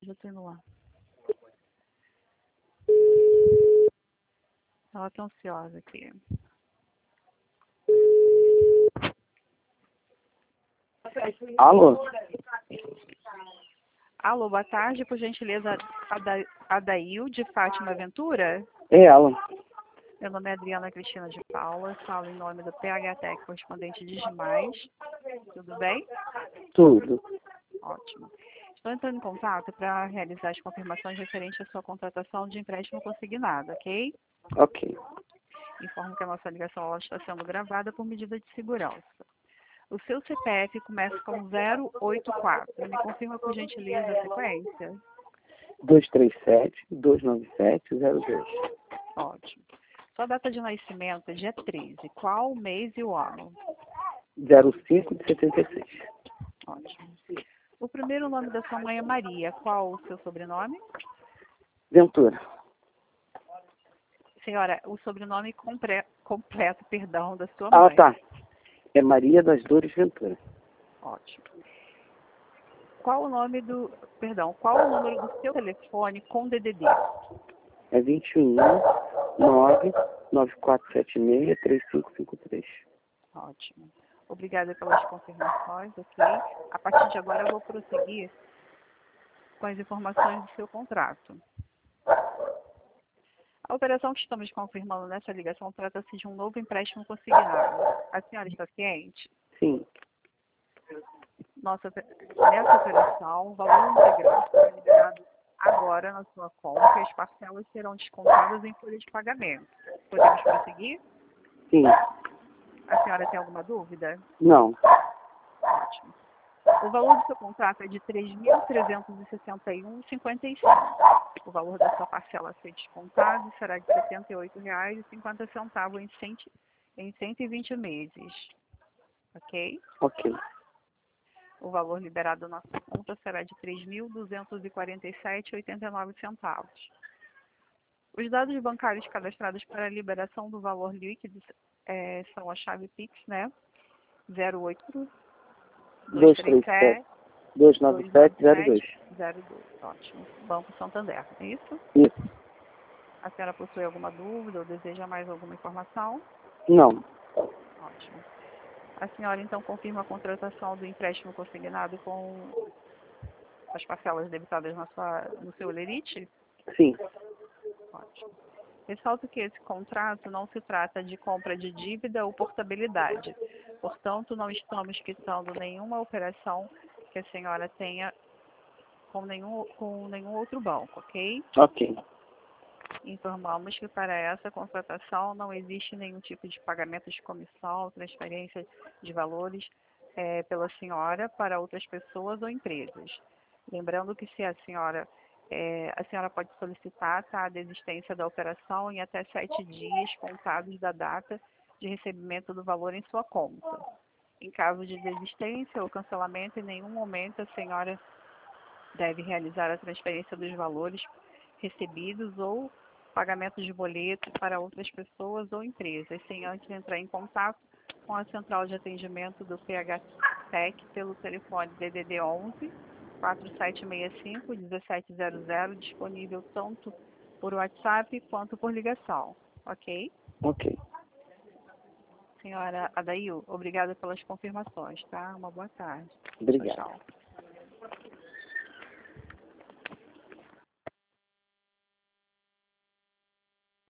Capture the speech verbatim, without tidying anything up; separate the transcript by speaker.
Speaker 1: já tô indo lá. Ela tá ansiosa aqui.
Speaker 2: Alô?
Speaker 1: Alô, boa tarde, por gentileza, Ada, Adail de Fátima Ventura?
Speaker 2: É ela.
Speaker 1: Meu nome é Adriana Cristina de Paula, falo em nome do P H T E C correspondente de Gimais. Tudo bem?
Speaker 2: Tudo.
Speaker 1: Ótimo. Estou entrando em contato para realizar as confirmações referentes à sua contratação de empréstimo consignado, ok?
Speaker 2: Ok.
Speaker 1: Informo que a nossa ligação ela está sendo gravada por medida de segurança. O seu C P F começa com zero oito quatro. Me confirma, por gentileza, a sequência?
Speaker 2: dois três sete, dois nove sete, zero dois.
Speaker 1: Ótimo. Sua data de nascimento é dia treze. Qual o mês e o ano?
Speaker 2: zero cinco de setenta e seis.
Speaker 1: Ótimo. O primeiro nome da sua mãe é Maria. Qual o seu sobrenome?
Speaker 2: Ventura.
Speaker 1: Senhora, o sobrenome compre... completo, perdão, da sua
Speaker 2: Ah,
Speaker 1: mãe.
Speaker 2: tá. É Maria das Dores Ventura.
Speaker 1: Ótimo. Qual o nome do... Perdão, qual o número do seu telefone com D D D?
Speaker 2: É vinte e um, nove, nove quatro sete seis, três cinco cinco três.
Speaker 1: Ótimo. Obrigada pelas confirmações, ok? A partir de agora eu vou prosseguir com as informações do seu contrato. A operação que estamos confirmando nessa ligação trata-se de um novo empréstimo consignado. A senhora está ciente?
Speaker 2: Sim.
Speaker 1: Nossa, nessa operação, o valor integral será liberado agora na sua conta e as parcelas serão descontadas em folha de pagamento. Podemos prosseguir?
Speaker 2: Sim.
Speaker 1: A senhora tem alguma dúvida?
Speaker 2: Não.
Speaker 1: Ótimo. O valor do seu contrato é de três mil trezentos e sessenta e um reais e cinquenta e cinco centavos. O valor da sua parcela a ser descontado será de setenta e oito reais e cinquenta centavos em, cento, em cento e vinte meses. Ok?
Speaker 2: Ok.
Speaker 1: O valor liberado na sua conta será de três mil duzentos e quarenta e sete reais e oitenta e nove centavos. Os dados bancários cadastrados para a liberação do valor líquido é, são a chave Pix, né? zero oito dois três sete
Speaker 2: dois nove sete, zero dois.
Speaker 1: zero dois. Ótimo. Banco Santander, é isso?
Speaker 2: Isso.
Speaker 1: A senhora possui alguma dúvida ou deseja mais alguma informação?
Speaker 2: Não.
Speaker 1: Ótimo. A senhora, então, confirma a contratação do empréstimo consignado com as parcelas debitadas na sua, no seu lerite?
Speaker 2: Sim.
Speaker 1: Ótimo. Ressalto que esse contrato não se trata de compra de dívida ou portabilidade. Portanto, não estamos quitando nenhuma operação que a senhora tenha com nenhum, com nenhum outro banco, ok?
Speaker 2: Ok.
Speaker 1: Informamos que para essa contratação não existe nenhum tipo de pagamento de comissão, transferência de valores é, pela senhora para outras pessoas ou empresas. Lembrando que se a senhora, é, a senhora pode solicitar tá, a desistência da operação em até sete dias contados da data de recebimento do valor em sua conta. Em caso de desistência ou cancelamento, em nenhum momento a senhora deve realizar a transferência dos valores recebidos ou pagamento de boletos para outras pessoas ou empresas, sem antes entrar em contato com a central de atendimento do P H T E C pelo telefone D D D onze, quatro sete seis cinco, um sete zero zero, disponível tanto por WhatsApp quanto por ligação. Ok?
Speaker 2: Ok.
Speaker 1: Senhora Adail, obrigada pelas confirmações, tá? Uma boa tarde.
Speaker 2: Obrigado.
Speaker 1: Tchau, tchau.